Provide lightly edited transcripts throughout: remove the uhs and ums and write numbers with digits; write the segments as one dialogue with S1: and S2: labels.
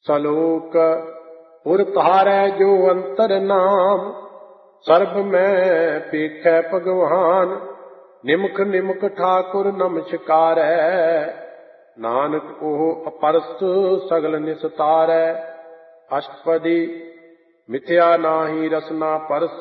S1: सलोक उर तारै जो अंतर नाम, सर्ब में पेखै भगवान। निमख निमख ठाकुर नमस्कारै, नानक ओह अपरस सगल निस्तारै। अष्टपदी मिथ्या नाहि रसना परस,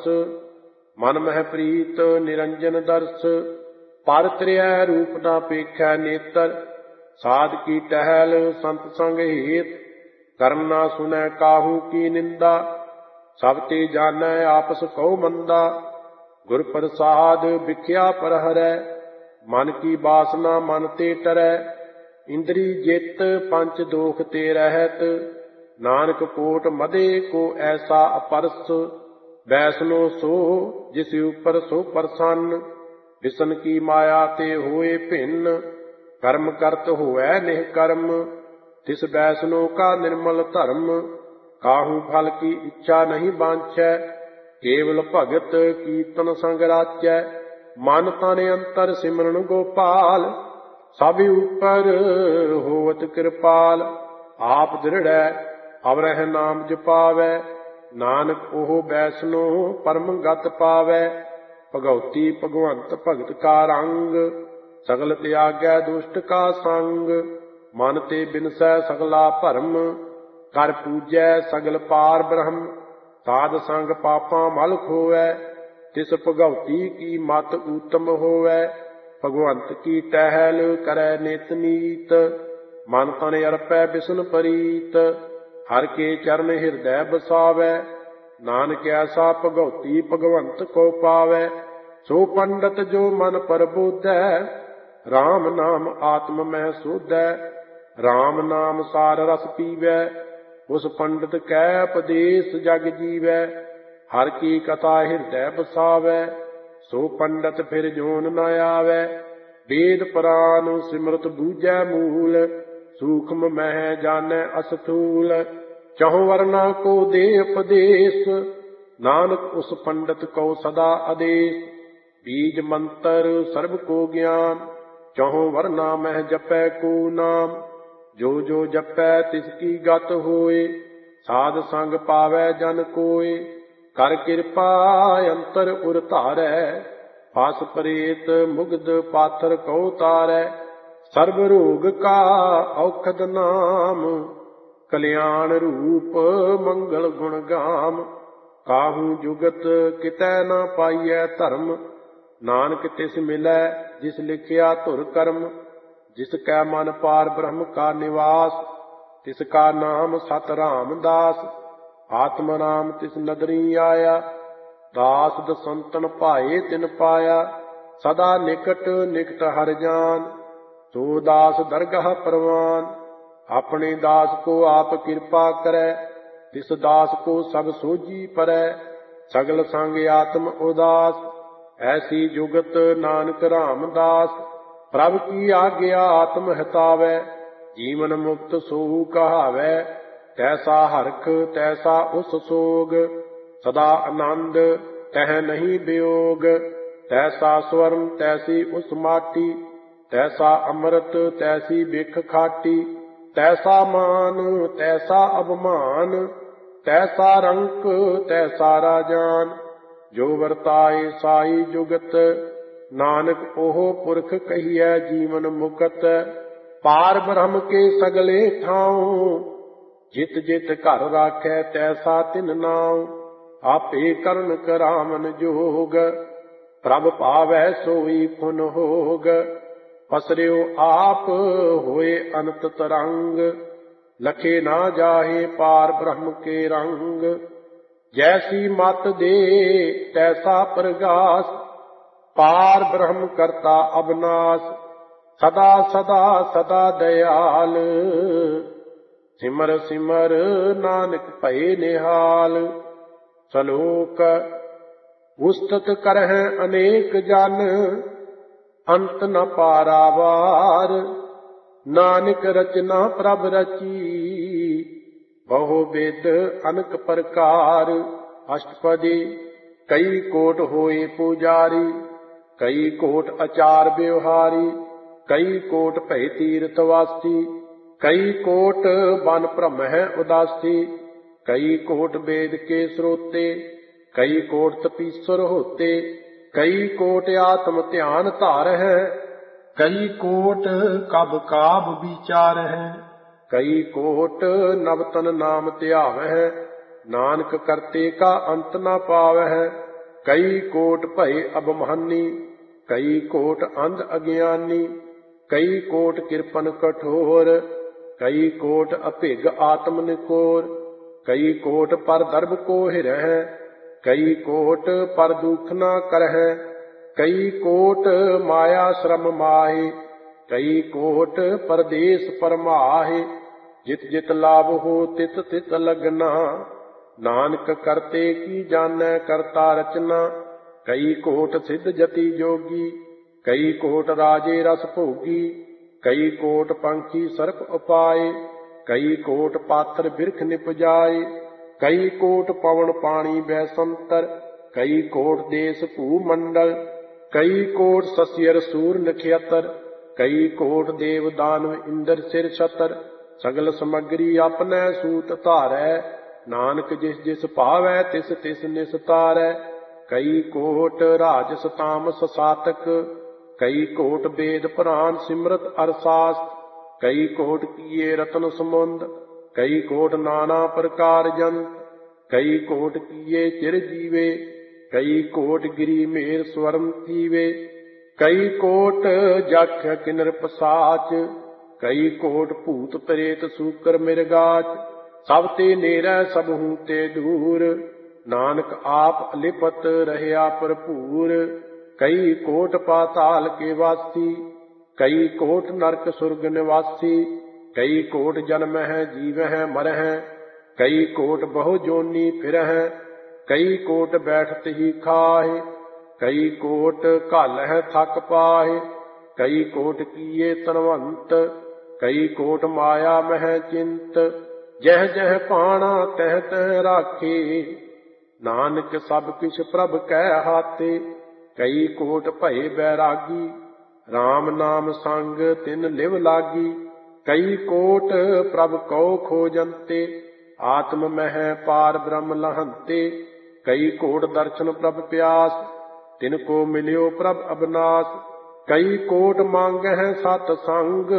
S1: मन मह प्रीत निरंजन दर्श। पर त्रिय रूप ना पेखै नेत्र, साध की टहल संत संग हेत। कर्म ना सुनै काहू की निंदा, सब ते जानै आपस कौ मंदा। गुर प्रसाद बिख्या पर हरै, मन की बासना मन ते टरै। इंद्री जित पंच दोख ते रहत, नानक कोट मदे को ऐसा अपरस। वैष्णो सो जिस ऊपर सो प्रसन्न, विष्ण की माया ते होए भिन्न। कर्म करत होए निष्कर्म, तिस वैष्णो का निर्मल धर्म। काहू फल की इच्छा नहीं बांछै, केवल भगत कीर्तन संग राचै। मन तन अंतर सिमरन गोपाल, सब ऊपर होवत कृपाल। आप दृढ़ै अवरह नाम जपावै, नानक ओह वैष्णो परम गत पावै। भगवती भगवंत भगत का रंग, सगल त्यागै दुष्ट का संग। मन ते बिनसै सगला भरम, कर पूजै सगल पार ब्रह्म। साध संग पापां मल खोवै, तिस भगवती की मत उत्तम होवै। भगवंत की टहल करै नित नीत, मन तन अर्पै बिसन प्रीत। हर के चरण हृदय बसावै, नानक ऐसा भगवती भगवंत को पावै। सो पंडित जो मन प्रबोधै, राम नाम आत्म मह सोधै। राम नाम सार रस पीवै, उस पंडित कै उपदेश जग जीवै। हर की कथा हृदय बसावै, सो पंडित फिर जोन न आवै। वेद पुराण सिमरत बूझै मूल, सूक्ष्म मह जानै अस्थूल। चहुं वर्णा को दे उपदेश, नानक उस पंडित को सदा आदेश। बीज मंत्र सर्व को ज्ञान, चहुं वर्णा मह जपै को नाम। जो जो जपै तिसकी गत होए, साध संग पावै जन कोय। कर कृपा अंतर उर धारै, फास प्रेत मुग्ध पाथर कौ तारै। सर्व रोग का औखद नाम, कल्याण रूप मंगल गुण गाम। काहू जुगत कितै न पाइयै धर्म, नानक तिस मिलै जिस लिखिया धुर कर्म। जिसकै मन पार ब्रह्म का निवास, तिसका नाम सत रामदास। आत्म राम तिस नदरी आया, दास दसंतन भाए तिन पाया। सदा निकट निकट हर जान, सो दास दरगाह परवान। अपने दास को आप कृपा करै, तिस दास को सब सोझी परै। सगल संग आत्म उदास, ऐसी जुगत नानक रामदास। प्रभु की आज्ञा आत्म हितावै, जीवन मुक्त सोहु कहावै। तैसा हरख तैसा उस सोग, सदा आनंद तह नहीं वियोग। तैसा स्वर्ण तैसी उस माटी, तैसा अमृत तैसी बिख खाटी। तैसा मान तैसा अवमान, तैसा रंक तैसा राजान। जो वर्ताए साई जुगत, नानक ओह पुरख कहिए जीवन मुकत। पार ब्रह्म के सगले ठाऊं, जित जित घर राखै तैसा तिन नाऊं। आपे करण करावन जोग, प्रभ पावै सोई खुन होग। पसरियो आप होए अनंत तरंग, लखे ना जाहे पार ब्रह्म के रंग। जैसी मत दे तैसा प्रगास, पार ब्रह्म करता अविनाश। सदा सदा सदा दयाल, सिमर सिमर नानक भये निहाल। सलोक उस्तत करहै अनेक जन, अंत न पारावार। नानक रचना प्रभ रची, बहु वेद अनक प्रकार। अष्टपदी कई कोट होए पुजारी, कई कोट आचार व्यवहारी। कई कोट भय तीर्थवासी, कई कोट बन भ्रम है उदासी, कई कोट वेद के स्रोते, कई कोट तपीश्वर होते, कई कोट आत्म ध्यान धार है, कई कोट कब काब विचार है, कई कोट नवतन नाम ध्याव है, नानक करते का अंत न पाव है। कई कोट भय अबमानी, कई कोट अंध अज्ञानी, कई कोट कृपन कठोर, कई कोट अभिग आत्म निकोर, कई कोट पर दर्भ को हिरह, कई कोट पर दुख न करह, कई कोट माया श्रम माहे, कई कोट परदेश परमाहे, जित जित लाभ हो तित तित लगना, नानक करते की जानै करता रचना। कई कोट सिद्ध जति जोगी, कई कोट राजे रस भोगी, कई कोट पंखी सर्प उपाय, कई कोट पाथर बिरख निपजाए, कई कोट पवन पानी बैसंतर, कई कोट देश भूमंडल, कई कोट सस्यर सूर नक्षत्र, कई कोट देव दानव इंद्र सिर छतर, सगल समग्री अपने सूत धारै, नानक जिस जिस भावै तिस तिस निस्तारै। कई कोट राजस तामस सातक, कई कोट वेद पुराण सिमरत अरसास्त, कई कोट किए रतन समुंद, कई कोट नाना प्रकार जंत, कई कोट किए चिर जीवे, कई कोट गिरी मेर स्वरम थीवे, कई कोट जख किन्नर पसाच, कई कोट भूत प्रेत सूकर मिरगाच, सब ते नेरै सब हूँ ते दूर, नानक आप अलिपत रहया भरपूर। कई कोट पाताल के वासी, कई कोट नरक सुरग निवासी, कई कोट जन्म है जीव है मर है, कई कोट बहु जोनी फिर है, कई कोट बैठत ही खाहे, कई कोट घल है थक पाहे, कई कोट किए तनवंत, कई कोट माया मह चिंत, जह जह पाना तह तह राखे, नानक सब किछ प्रभ कै हाथे। कई कोट भय बैरागी, राम नाम संग तिन लिव लागी, कई कोट प्रभ कौ खोजंते, आत्म मह पार ब्रह्म लहंते, कई कोट दर्शन प्रभ प्यास, तिनको मिलियो प्रभ अबनास, कई कोट मांग है सत संग,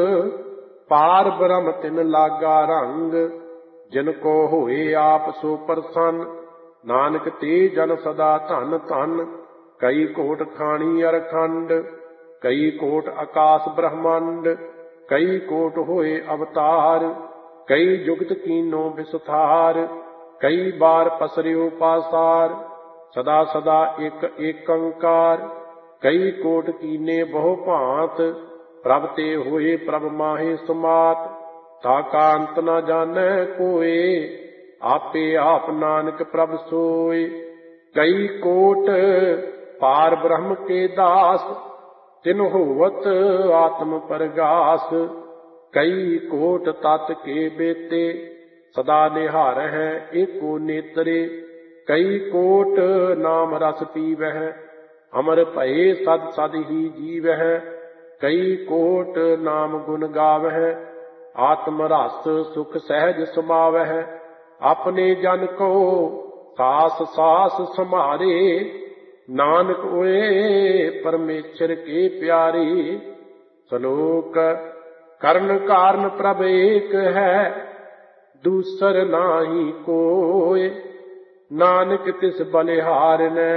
S1: पार ब्रह्म तिन लागा रंग, जिनको होए आप सो प्रसन्न, नानक ते जन सदा धन धन। कई कोट खानी अरखंड, कई कोट आकाश ब्रह्मांड, कई कोट होए अवतार, कई जुगत कीनो विस्तार, कई बार पसरियो पासार, सदा सदा एक एकंकार, कई कोट कीने बहु भांत, प्रभ ते होए प्रभ माहे सुमात, ताका अंत न जानै कोय, आपे आप नानक प्रभ सोय। कई कोट पार ब्रह्म के दास, तिन होवत आत्म परगास, कई कोट तत् के बेते, सदा निहार है एको नेत्रे, कई कोट नाम रस पीवह, अमर भये सद सद ही जीवह, कई कोट नाम गुण गावह, आत्म रस सुख सहज समावह, अपने जन को सास सास समारे, नानक ओए परमेश्वर के प्यारे। श्लोक करण कारण प्रभ एक है, दूसर नाही कोय, नानक तिस बलिहार ने,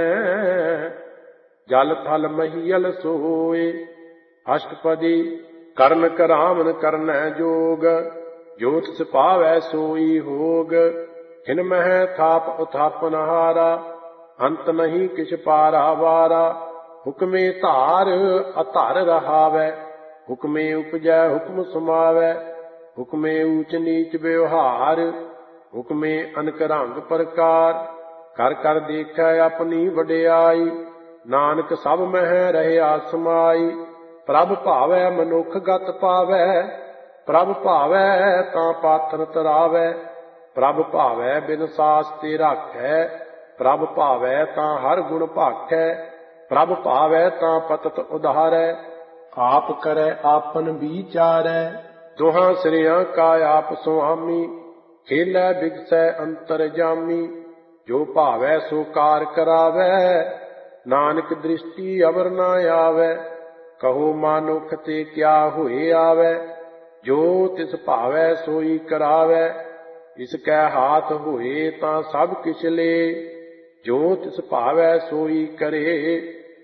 S1: जल थल महियल सोय। अष्टपदी करण करामन करनै जोग, जोत सिपावै सोई होग, हिन मह थाप उथापन हारा, अंत नहीं किछ पारा वारा, हुक्मे धार अधर रहावै, हुक्मे उपजै हुक्म समावै, हुक्मे ऊच नीच व्यवहार, हुक्मे अनक रंग प्रकार, कर कर देखै अपनी वडियाई, नानक सब मह रहया समाई। प्रभ भावै मनुख गत पावै, प्रभ भावै तां पाथर तरावै, प्रभ भावै बिन सास ते राखै, प्रभ भावै तां हर गुण भाखै, प्रभ भावै तां पतत उधारै, आप करै आपन विचारै, ਦੁਹਾਂ ਸਿਰਿਆਂ ਕਾ ਆਪ ਸੁਆਮੀ, ਖੇਲੈ ਬਿਗਸੈ ਅੰਤਰ ਜਾਮੀ। ਜੋ ਭਾਵੈ ਸੋ ਕਾਰ ਕਰਾਵੈ, ਨਾਨਕ ਦ੍ਰਿਸ਼ਟੀ ਅਵਰ ਨਾ ਆਵੈ। ਕਹੋ ਮਾਨੁਖ ਤੇ ਕਿਆ ਹੋਏ ਆਵੈ, ਜੋ ਤਿਸ ਭਾਵੈ ਸੋਈ ਕਰਾਵੈ। ਇਸ ਕੈ ਹਾਥ ਹੋਏ ਤਾਂ ਸਭ ਕਿਛ ਲੇ, ਜੋ ਤਿਸ ਭਾਵੈ ਸੋਈ ਕਰੇ।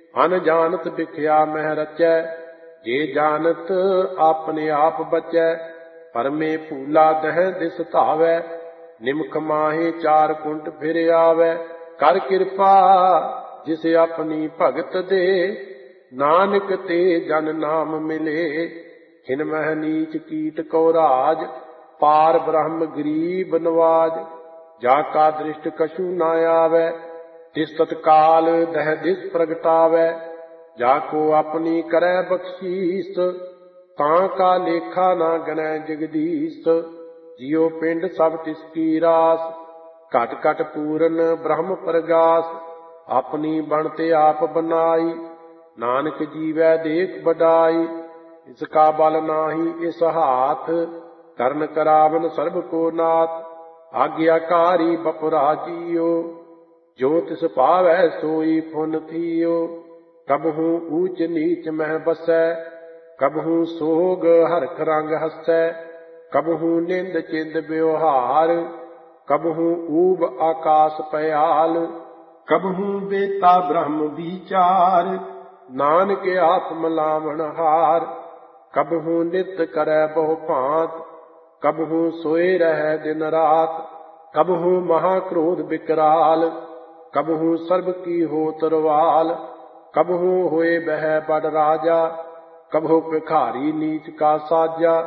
S1: ਅਨਜਾਨਤ ਬਿਖਿਆ ਮਹਿ ਰਚੈ, ਜੇ ਜਾਨਤ ਆਪਣੇ ਆਪ ਬਚੈ। ਪਰਮੇ ਭੂਲਾ ਦਹਿ ਦਿਸ ਧਾਵੈ, ਨਿਮਖ ਮਾਹੇ ਚਾਰ ਕੁੰਟ ਫਿਰ ਆਵੈ। ਕਰ ਕਿਰਪਾ ਜਿਸ ਆਪਣੀ ਭਗਤ ਦੇ, ਨਾਨਕ ਤੇ ਜਨ ਨਾਮ ਮਿਲੇ। ਖਿਨ ਮਹਿ ਨੀਚ ਕੀਟ ਕੋ ਰਾਜ, ਪਾਰ ਬ੍ਰਹਮ ਗਰੀਬ ਨਵਾਜ। ਜਾ ਕਾ ਦ੍ਰਿਸ਼ਟ ਕਛੂ ਨਾ ਆਵੈ, ਤਿਸ ਤਤਕਾਲ ਦਹਿ ਦਿਸ ਪ੍ਰਗਟਾਵੈ। ਜਾ ਕੋ ਆਪਣੀ ਕਰੈ ਬਖਸ਼ੀਸ, ਤਾਂ ਕਾ ਲੇਖਾ ਨਾ ਗਨੈ ਜਗਦੀਸ਼। ਜਿਉ ਪਿੰਡ ਸਭ ਤਿਸ ਕੀ ਰਾਸ, ਘਟ ਘਟ ਪੂਰਨ ਬ੍ਰਹਮ ਪ੍ਰਗਾਸ। ਆਪਣੀ ਬਣਤੇ ਆਪ ਬਨਾਈ, ਨਾਨਕ ਜੀਵੈ ਦੇਖ ਬਡਾਈ। ਇਸ ਕਾ ਬਲ ਨਾਹੀ ਇਸ ਹਾਥ, ਕਰਨ ਕਰਾਵਨ ਸਰਬ ਕੋ ਨਾਥ। ਆਗਿਆਕਾਰੀ ਬਪੁਰਾ ਜੀਓ, ਜੋ ਤਿਸ ਭਾਵੈ ਸੋਈ ਫੁਨ ਥੀਓ। ਕਬਹੂ ਊਚ ਨੀਚ ਮਹਿ ਬਸੈ, ਕਬਹੂ ਸੋਗ ਹਰਖ ਰੰਗ ਹਸੈ। ਕਬਹੂ ਨਿੰਦ ਚਿੰਦ ਬਿਵਹਾਰ, ਕਬਹੂ ਊਬ ਆਕਾਸ ਪयाल। ਕਬਹੂ ਬੇਤਾ ਬ੍ਰਹਮ ਵਿਚਾਰ, ਨਾਨਕ ਆਤਮ ਲਾਵਣ ਹਾਰ। ਕਬਹੂ ਨਿਤ ਕਰੈ ਬਹੁ ਭਾਂਤ, ਕਬਹੂ ਸੋਏ ਰਹਿ ਦਿਨ ਰਾਤ। ਕਬਹੂ ਮਹਾ ਕ੍ਰੋਧ ਬਿਕਰਾਲ, ਕਬਹੂ ਸਰਬ ਕੀ ਹੋਤ ਰਵਾਲ। ਕਬਹੂ ਹੋਏ ਬਹਿ ਬੜ ਰਾਜਾ, ਕਬਹੂ ਭਿਖਾਰੀ ਨੀਚ ਕਾ ਸਾਜਾ।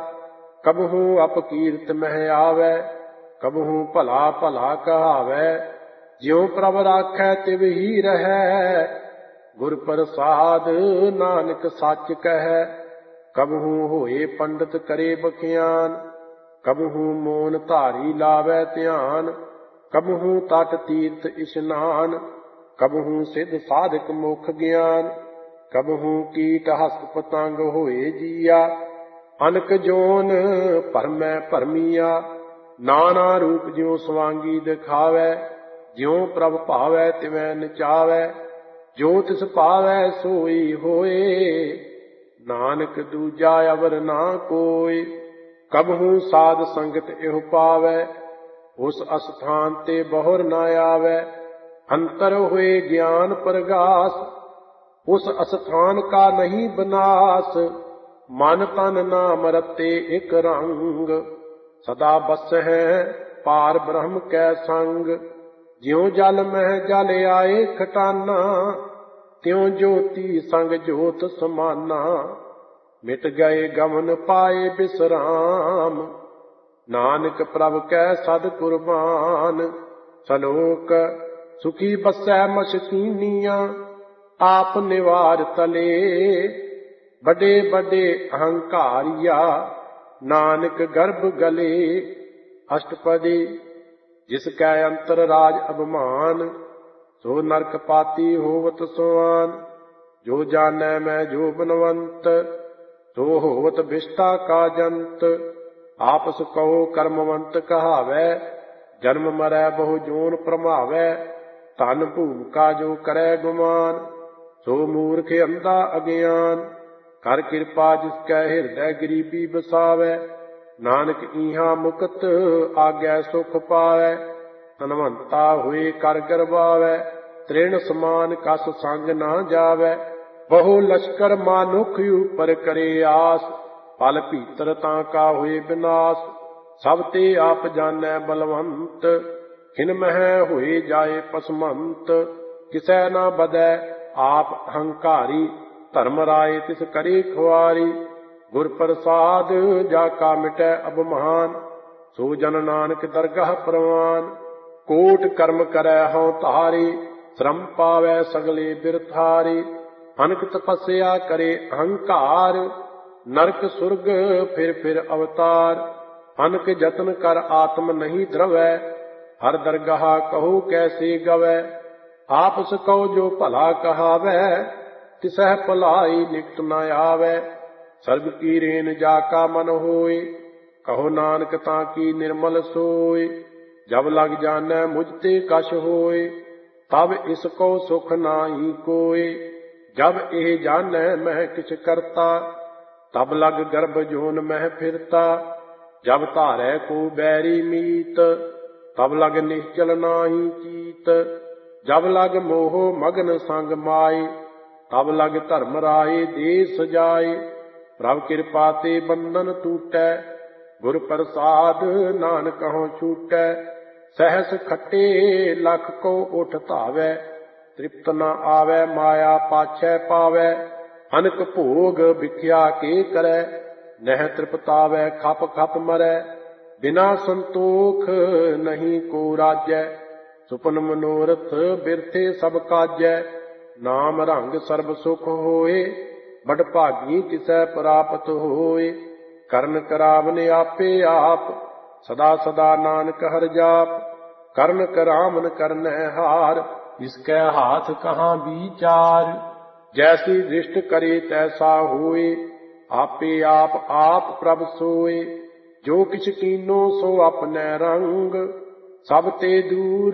S1: ਕਬਹੂ ਅਪਕੀਰਤ ਮਹਿ ਆਵੈ, ਕਬਹੂ ਭਲਾ ਭਲਾ ਕਹਾਵੈ। ਜਿਉ ਪ੍ਰਭ ਰਾਖੈ ਤਿਵ ਹੀ ਰਹੈ, ਗੁਰ ਪ੍ਰਸਾਦ ਨਾਨਕ ਸੱਚ ਕਹੈ। ਕਬਹੂ ਹੋਏ ਪੰਡਤ ਕਰੇ ਬਖਿਆਨ, ਕਬਹੂ ਮੋਨ ਧਾਰੀ ਲਾਵੈ ਧਿਆਨ। ਕਬਹੂ ਤਟ ਤੀਰਥ ਇਸ਼ਨਾਨ, ਕਬਹੂ ਸਿਧ ਸਾਧਕ ਮੁਖ ਗਿਆਨ। ਕਬਹੂ ਕੀਟ ਹਸਤ ਪਤੰਗ ਹੋਏ ਜੀਆ, ਅਨਕ ਜੋਨ ਭਰਮੈ ਭਰਮੀਆ। ਨਾਨਾ ਰੂਪ ਜਿਉ ਸਵਾਂਗੀ ਦਿਖਾਵੈ, ਜਿਉ ਪ੍ਰਭ ਭਾਵੈ ਤਿਵੈ ਨਚਾਵੈ। ਜੋ ਤਿਸ ਭਾਵੈ ਸੋਈ ਹੋਏ, ਨਾਨਕ ਦੂਜਾ ਅਵਰ ਨਾ ਕੋਇ। ਕਬਹੂ ਸਾਧ ਸੰਗਤ ਇਹੋ ਪਾਵੈ, ਉਸ ਅਸਥਾਨ ਤੇ ਬਹੁਰ ਨਾ ਆਵੈ। ਅੰਤਰ ਹੋਏ ਗਿਆਨ ਪ੍ਰਗਾਸ, ਉਸ ਅਸਥਾਨ ਕਾ ਨਹੀਂ ਬਨਾਸ। ਮਨ ਤਨ ਨਾਮ ਰਤੇ ਇਕ ਰੰਗ, ਸਦਾ ਬਸਹਿ ਪਾਰ ਬ੍ਰਹਮ ਕੈ ਸੰਗ। ਜਿਉ ਜਲ ਮਹਿ ਜਲ ਆਏ ਖਟਾਨਾ, ਤਿਉ ਜੋਤੀ ਸੰਗ ਜੋਤ ਸਮਾਨਾ। ਮਿਟ ਗਏ ਗਮਨ ਪਾਏ ਬਿਸਰਾਮ, ਨਾਨਕ ਪ੍ਰਭ ਕੈ ਸਦ ਕੁਰਬਾਨ। ਸਲੋਕ ਸੁਖੀ ਬਸੈ ਮਸਕੀਨੀਆਂ, ਆਪ ਨਿਵਾਰ ਤਲੇ। ਵੱਡੇ ਵੱਡੇ ਅਹੰਕਾਰੀਆ, ਨਾਨਕ ਗਰਭ ਗਲੇ। ਅਸ਼ਟਪਦੀ ਜਿਸ ਕੈ ਅੰਤਰ ਰਾਜ ਅਭਿਮਾਨ, ਸੋ ਨਰਕ ਪਾਤੀ ਹੋਵਤ ਸੁਆਨ। ਜੋ ਜਾਣੈ ਮੈਂ ਜੋ ਬਨਵੰਤ, ਸੋ ਹੋਵਤ ਬਿਸ਼ਟਾ ਕਾ ਜੰਤ। ਆਪਸ ਕਹੋ ਕਰਮਵੰਤ ਕਹਾਵੈ, ਜਨਮ ਮਰੈ ਬਹੁ ਜੋਨ ਭਰਮਾਵੈ। ਧਨ ਭੂਮਿਕਾ ਜੋ ਕਰੈ ਗੁਮਾਨ, ਸੋ ਮੂਰਖ ਅੰਧਾ ਅਗਿਆਨ। ਕਰ ਕਿਰਪਾ ਜਿਸ ਕੈ ਹਿਰਦੈ ਗਰੀਬੀ ਬਸਾਵੈ, ਨਾਨਕ ਈਹਾ ਮੁਕਤ ਆਗੈ ਸੁਖ ਪਾਵੈ। ਧਨਵੰਤਾ ਹੋਏ ਕਰ ਗਰਬਾਵੈ, ਤ੍ਰਿਣ ਸਮਾਨ ਕਸ ਸੰਗ ਨਾ ਜਾਵੈ। ਬਹੁ ਲਸ਼ਕਰ ਮਾਨੁਖ ਉਪਰ ਕਰੇ ਆਸ, ਪਲ ਭੀਤਰ ਤਾਂ ਕਾ ਹੋਏ ਬਿਨਾਸ਼। ਸਭ ਤੇ ਆਪ ਜਾਣੈ ਬਲਵੰਤ, ਖਿਨ ਮਹਿ ਹੋਏ ਜਾਏ ਪਸਮੰਤ। ਕਿਸੈ ਨਾ ਬਦੈ ਆਪ ਅਹੰਕਾਰੀ, ਧਰਮ ਰਾਏ ਤਿਸ ਕਰੀ ਖੁਆਰੀ। ਗੁਰ ਪ੍ਰਸਾਦ ਜਾ ਕਾ ਮਿਟੈ ਅਭਿਮਾਨ, ਸੋ ਜਨ ਨਾਨਕ ਦਰਗਾਹ ਪ੍ਰਵਾਨ। ਕੋਟ ਕਰਮ ਕਰੈ ਹਉ ਧਾਰੀ, ਸ਼ਰਮ ਪਾਵੈ ਸਗਲੇ ਬਿਰਥਾਰੀ। ਅਨਕ ਤਪੱਸਿਆ ਕਰੇ ਅਹੰਕਾਰ, ਨਰਕ ਸੁਰਗ ਫਿਰ ਫਿਰ ਅਵਤਾਰ। ਅਨਕ ਜਤਨ ਕਰ ਆਤਮ ਨਹੀਂ ਧਰਵੈ, ਹਰ ਦਰਗਾਹ ਕਹੋ ਕੈਸੇ ਗਵੈ। ਆਪਸ ਕਹੋ ਜੋ ਭਲਾ ਕਹਾਵੈ, ਤਿਸਹਿ ਭਲਾਈ ਨਿਕਟ ਨ ਆਵੈ। ਸਰਬ ਕੀ ਰੇਨ ਜਾ ਕਾ ਮਨ ਹੋਏ, कहो नानक ताकी निर्मल सोय। जब लग जानै मुझ ते कछ होय, तब इसको सुख नाही कोय। जब एह जानै मैं किछ करता, तब लग गर्भ जोन मह फिरता। जब धारै को बैरी मीत, तब लग निश्चल नाही चीत। जब लग मोह मगन संग माय, तब लग धर्म राय देस जाय। प्रभ कृपा ते बंधन टूटै, गुर प्रसाद नानक हों छूटै। सहस खट्टे लख को उठ धावै, तृप्त न आवै माया पाछै पावै। अनक भोग बिख्या के करै, नह तृपतावै खप खप मरै। बिना संतोख नहीं को राजै, सुपन मनोरथ बिरथे सब काजै। नाम रंग सर्ब सुख होए, बड़ भागी तिसै प्राप्त होए। करन करावने आपे आप, सदा सदा नानक हर जाप। करन करावन करनै हार, इसकै हाथ कहाँ विचार। जैसी दृष्ट करे तैसा होए, आपे आप प्रभ सोए। जो किछ कीनो सो अपने रंग, सब ते दूर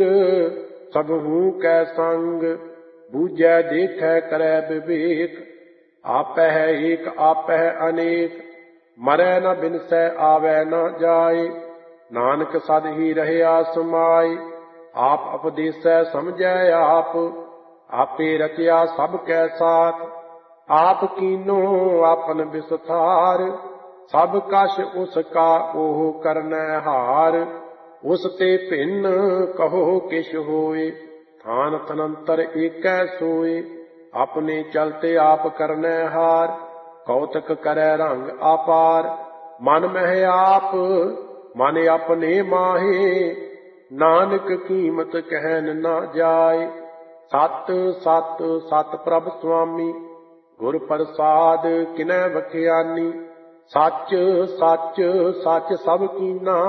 S1: सबहू कै संग। बूझै देखै करै विवेक, आपै है एक आपै है अनेक। मरै न बिनसै आवै न जाय, नानक सद ही रहया समाय। आप उपदेसै समझै आप, आपे रचया सब कै साथ। आप कीनो आपन विस्तार, सब कछ उसका ओह करनै हार। उस ते भिन्न कहो किछ होए, थान तनंतर एकै सोए। अपने चलते आप करनै हार, कौतक करै रंग अपार। मन मह आप मन अपने माहे, नानक कीमत कहन न जाय। सत सत सत प्रभ स्वामी, गुर प्रसाद किनै बख्यानी। सच सच सच सब कीना,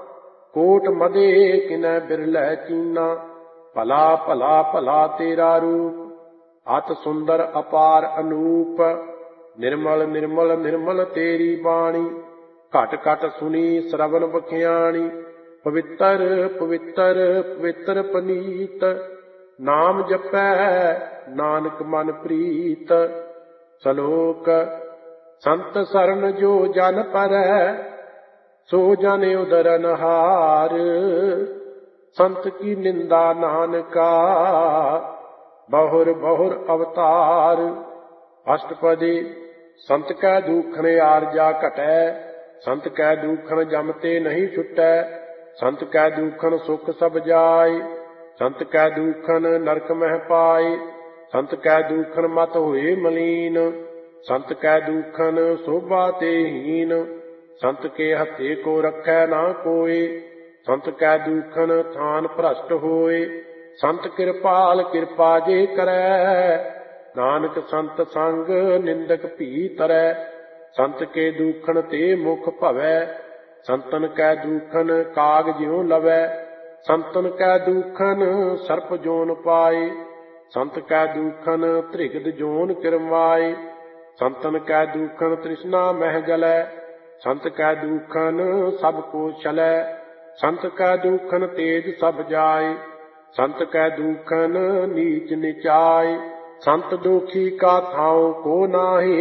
S1: कोट मदे किनै बिरलै चीना। भला भला भला तेरा रूप, अत सुंदर अपार अनूप। निर्मल निर्मल निर्मल तेरी बाणी, घट घट सुनी श्रवण बख्याणी। पवित्र पवित्र पवित्र पनीत, नाम जपै नानक मन प्रीत। सलोक संत सरन जो जन परै, सो जन उदरन हार। संत की निंदा नानका, बहुर बहुर अवतार। अष्टपदी संत कै दूखन आरजा घटै, संत कै दूखन जमते नहीं छुटै। संत कै दूखन सुख सब जाय, संत कै दूखन नरक मह पाय। संत कै दूखन मत होए मलीन, संत कै दूखन शोभा ते हीन। संत के हथे को रखै ना कोय, संत कै दूखन थान भ्रष्ट होए। संत कृपाल कृपा जे करै, नानक संत संग निंदक भी तरै। संत के दूखन ते मुख भवै, संतन कै दूखन काग ज्यों लवै। संतन कै दूखन सर्प जोन पाए, संत कै दूखन त्रिगद जोन किरमाए। संतन कै दूखन तृष्णा मह जलै, संत कै दूखन सब को छलै। संत कै दूखन तेज सब जाय, संत कै दूखन नीच निचाय। संत दोखी का थाओ को नाहि,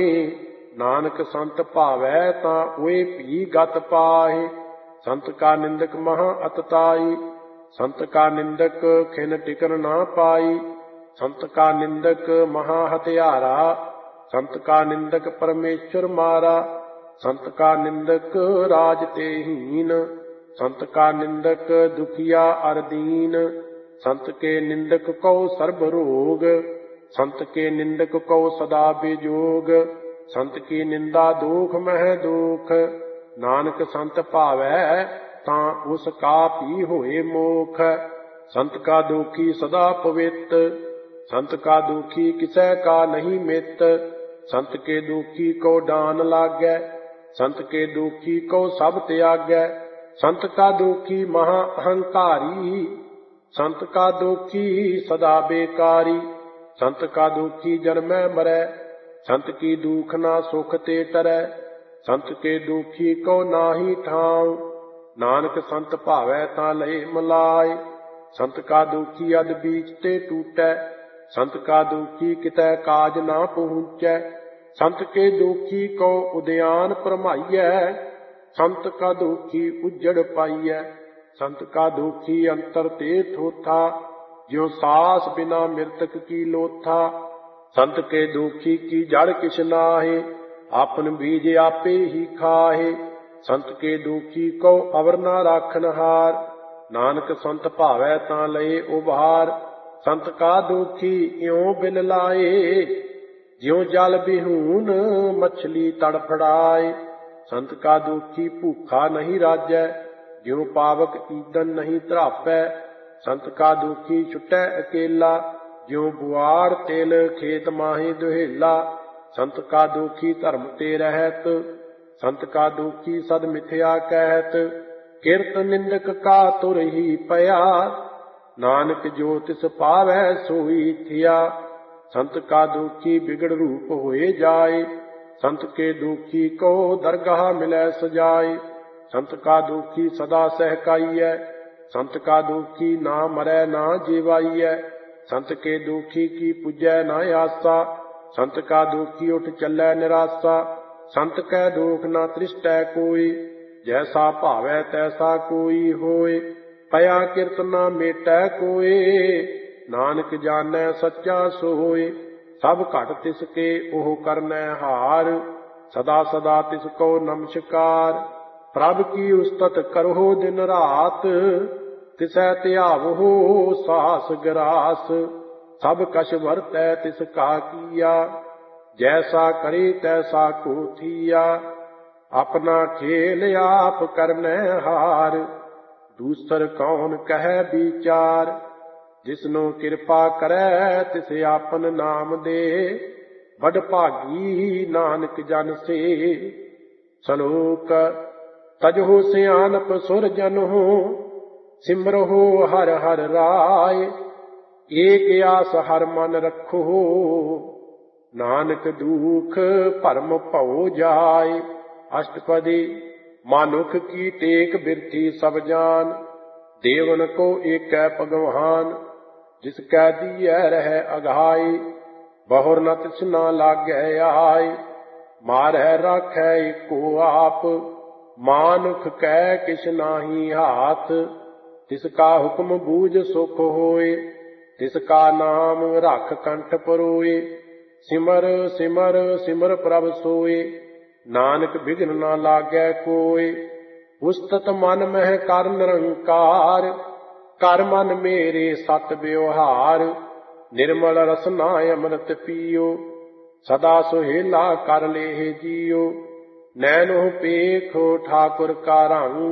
S1: नानक संत भावै तां ओए भी गत पाहि। संत का निंदक महा अतताई, संत का निंदक खिन टिकन ना पाई। संत का निंदक महा हत्यारा, संत का निंदक परमेश्वर मारा। संत का निंदक राज ते हीन, संत का निंदक दुखिया अर दीन। संत के निंदक को सर्ब रोग, संत के निंदक को सदा बेजोग। संत की निंदा दुख मह दुख, नानक संत भावै तां उसका पी होए मोख। संत का दुखी सदा पवित्र, संत का दुखी किसै का नहीं मित। संत के दुखी को डान लागै, संत के दुखी को सब त्यागै। संत का दुखी महा अहंकारी, संत का दुखी सदा बेकारी। संत का दुखी जन्मै मरै, संत की दुख ना सुख ते टरै। ਸੰਤ ਕੇ ਦੁਖੀ ਕੋ ਨਾਹੀ ਠਾਉ। ਨਾਨਕ ਸੰਤ ਭਾਵੈ ਤਾਂ ਲਏ ਮਲਾਇ। ਸੰਤ ਕਾ ਦੁਖੀ ਅਦ ਬੀਚ ਤੇ ਟੂਟੈ। ਸੰਤ ਕਾ ਦੁਖੀ ਕਿਤੈ ਕਾਜ ਨਾ ਪਹੁੰਚੈ। ਸੰਤ ਕੇ ਦੁਖੀ ਕੋ ਉਦਿਆਨ ਭਰਮਾਈਐ। ਸੰਤ ਕਾ ਦੁਖੀ ਉਜੜ ਪਾਈਐ। ਸੰਤ ਕਾ ਦੁਖੀ ਅੰਤਰ ਤੇ ਥੋਥਾ। ਜਿਉ ਸਾਸ ਬਿਨਾ ਮਿਰਤਕ ਕੀ ਲੋਥਾ। ਸੰਤ ਕੇ ਦੁਖੀ ਕੀ ਜੜ ਕਿਛ ਨਾਹੀ। ਆਪਨ ਬੀਜ ਆਪੇ ਹੀ ਖਾਹੇ। ਸੰਤ ਕੇ ਦੁਖੀ ਕੋ ਅਵਰ ਨਾ ਰਾਖਨ ਹਾਰ। ਨਾਨਕ ਸੰਤ ਭਾਵੈ ਤਾਂ ਲਏ ਉਭਾਰ। ਸੰਤ ਕਾ ਦੁਖੀ ਇਉ ਬਿਨ ਲਾਏ। ਜਿਉ ਜਲ ਬਿਹੂਨ ਮਛਲੀ ਤੜਫੜਾਏ। ਸੰਤ ਕਾ ਦੁਖੀ ਭੂਖਾ ਨਹੀਂ ਰਾਜੈ। ਜਿਉ ਪਾਵਕ ਈਦਨ ਨਹੀਂ ਧਰਾਪੈ। ਸੰਤ ਕਾ ਦੁਖੀ ਛੁਟੈ ਅਕੇਲਾ। ਜਿਉ ਬੁਆੜ ਤਿਲ ਖੇਤ ਮਾਹੀ ਦੁਹੇਲਾ। ਸੰਤ ਕਾ ਦੁਖੀ ਧਰਮ ਤੇ ਰਹਿਤ। ਸੰਤ ਕਾ ਦੁਖੀ ਸਦ ਮਿਥਿਆ ਕਹਿਤ। ਕਿਰਤ ਨਿੰਦਕ ਕਾ ਤੁਰ ਹੀ ਪਿਆ। ਨਾਨਕ ਜੋ ਤਿਸ ਪਾਵੈ ਸੋਈ ਥਿਆ। ਸੰਤ ਕਾ ਦੁਖੀ ਬਿਗੜ ਰੂਪ ਹੋਏ ਜਾਏ। ਸੰਤ ਕੇ ਦੁਖੀ ਕੋ ਦਰਗਾਹ ਮਿਲੈ ਸਜਾਏ। ਸੰਤ ਕਾ ਦੁਖੀ ਸਦਾ ਸਹਿਕਾਈਐ। ਸੰਤ ਕਾ ਦੁਖੀ ਨਾ ਮਰੈ ਨਾ ਜੀਵਾਈਐ। ਸੰਤ ਕੇ ਦੁਖੀ ਕੀ ਪੁਜੈ ਨਾ ਆਸਾ। ਸੰਤ ਕਾ ਦੁਖੀ ਉਠ ਚੱਲੈ ਨਿਰਾਸਾ। ਸੰਤ ਕੈ ਦੁਖ ਨਾ ਤ੍ਰਿਸ਼ਟੈ ਕੋਈ। ਜੈਸਾ ਭਾਵੈ ਤੈਸਾ ਕੋਈ ਹੋਏ। ਪਿਆ ਕਿਰਤ ਨਾ ਮੇਟੈ ਕੋਏ। ਨਾਨਕ ਜਾਣੈ ਸੱਚਾ ਸੋਏ। ਸਭ ਘਟ ਤਿਸ ਕੇ ਉਹ ਕਰਨੈ ਹਾਰ। ਸਦਾ ਸਦਾ ਤਿਸ ਕੋ ਨਮਸਕਾਰ। ਪ੍ਰਭ ਕੀ ਉਸਤਤ ਕਰਹੁ ਦਿਨ ਰਾਤ। ਤਿਸੈ ਧਿਆਵਹੁ ਸਾਸ ਗਰਾਸ। ਸਭ ਕਛ ਵਰਤੈ ਤਿਸ ਕਾ ਕੀਆ। ਜੈਸਾ ਕਰੇ ਤੈਸਾ ਕੋ ਥੀਆ। ਆਪਣਾ ਖੇਲ ਆਪ ਕਰਨੈ ਹਾਰ। ਦੂਸਰ ਕੌਣ ਕਹਿ ਵਿਚਾਰ। ਜਿਸਨੂੰ ਕਿਰਪਾ ਕਰੈ ਤਿਸ ਆਪਨ ਨਾਮ ਦੇ। ਬੜ ਭਾਗੀ ਨਾਨਕ ਜਨ ਸੇ। ਸਲੋਕ ਤਜਹੁ ਸਿਆਨਪ ਸੁਰ ਜਨਹੁ। ਸਿਮਰਹੁ ਹਰਿ ਹਰਿ ਰਾਇ। ਏਕ ਆਸ ਹਰਿ ਮਨ ਰਖੋ। ਨਾਨਕ ਦੁਖ ਭਰਮ ਭਉ ਜਾਇ। ਅਸ਼ਟਪਦੀ ਮਾਨੁਖ ਕੀ ਟੇਕ ਬਿਰਥੀ ਸਭ ਜਾਨ। ਦੇਵਨ ਕੋ ਏਕੈ ਭਗਵਾਨ। ਜਿਸ ਕੈ ਦੀਐ ਰਹਿ ਅਘਾਈ। ਬਹੁਰ ਨ ਤਿਸਨਾ ਲਾਗੈ ਆਈ। ਮਾਰੈ ਰਾਖੈ ਏਕੋ ਆਪ। ਮਾਨੁਖ ਕੈ ਕਿਛ ਨਾਹੀ ਹਾਥ। ਤਿਸ ਕਾ ਹੁਕਮ ਬੂਝ ਸੁਖ ਹੋਏ। ਤਿਸ ਕਾ ਨਾਮ ਰਖ ਕੰਠ ਪਰੋਏ। ਸਿਮਰ ਸਿਮਰ ਸਿਮਰ ਪ੍ਰਭ ਸੋਏ। ਨਾਨਕ ਬਿਘਨ ਨਾ ਲਾਗੈ ਕੋਇ। ਉਸਤਤ ਮਨ ਮਹਿ ਕਰ ਨਿਰੰਕਾਰ। ਕਰ ਮਨ ਮੇਰੇ ਸਤ ਵਿਵਹਾਰ। ਨਿਰਮਲ ਰਸਨਾ ਅੰਮ੍ਰਿਤ ਪੀਓ। ਸਦਾ ਸੁਹੇਲਾ ਕਰ ਲੇਹਿ ਜੀਓ। ਨੈਣੋ ਪੇਖੋ ਠਾਕੁਰ ਕਾ ਰੰਗ।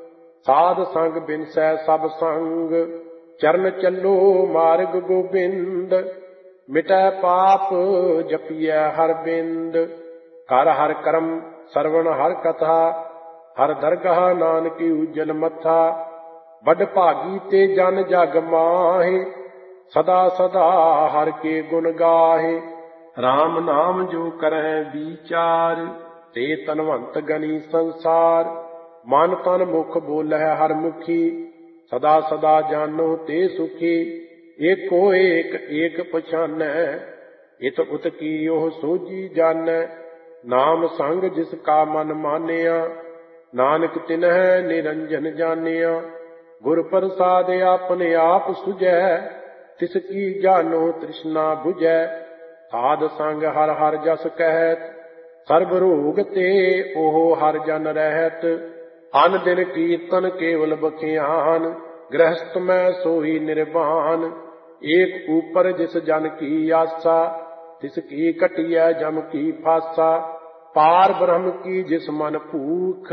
S1: ਸਾਧ ਸੰਗ ਬਿਨਸੈ ਸਭ ਸੰਗ। ਚਰਨ ਚੱਲੋ ਮਾਰਗ ਗੋਬਿੰਦ। ਮਿਟੈ ਪਾਪ ਜਪੀਐ ਹਰ ਬਿੰਦ। ਕਰ ਹਰ ਕਰਮ ਸਰਵਣ ਹਰ ਕਥਾ। ਹਰ ਦਰਗਾਹ ਨਾਨਕੀ ਉਜਲ ਮੱਥਾ। ਵੱਡ ਭਾਗੀ ਤੇ ਜਨ ਜਗ ਮਾਹੇ। ਸਦਾ ਸਦਾ ਹਰ ਕੇ ਗੁਣ ਗਾਹੇ। RAM ਨਾਮ ਜੋ ਕਰੈ ਵਿਚਾਰ। ਤੇ ਤਨਵੰਤ ਗਨੀ ਸੰਸਾਰ। ਮਨ ਤਨ ਮੁਖ ਬੋਲੈ ਹਰ ਮੁਖੀ। ਸਦਾ ਸਦਾ ਜਾਨੋ ਤੇ ਸੁਖੀ। ਏਕੋ ਏਕ ਏਕ ਪਛਾਨੈ। ਇਤ ਉਤ ਕੀ ਉਹ ਸੋਝੀ ਜਾਣੈ। ਨਾਮ ਸੰਗ ਜਿਸ ਕਾ ਮਨ ਮਾਨਿਆ। ਨਾਨਕ ਤਿਨਹਿ ਨਿਰੰਜਨ ਜਾਣਿਆ। ਗੁਰ ਪ੍ਰਸਾਦ ਆਪਣੇ ਆਪ ਸੁਝੈ। ਤਿਸ ਕੀ ਜਾਨੋ ਤ੍ਰਿਸ਼ਨਾ ਬੁਝੈ। ਸਾਧ ਸੰਗ ਹਰ ਹਰ ਜਸ ਕਹਿਤ। ਸਰਬ ਰੋਗ ਤੇ ਉਹ ਹਰ ਜਨ ਰਹਿਤ। ਅਨ ਦਿਨ ਕੀਰਤਨ ਕੇਵਲ ਬਖਿਆਨ। ਗ੍ਰਹਸਤ ਮੈਂ ਸੋਈ ਨਿਰਵਾਨ। ਏਕ ਊਪਰ ਜਿਸ ਜਨ ਕੀ ਆਸਾ। ਤਿਸ ਕੀ ਕਟਿਐ ਜਮ ਕੀ ਫਾਸਾ। ਪਾਰ ਬ੍ਰਹਮ ਕੀ ਜਿਸ ਮਨ ਭੂਖ।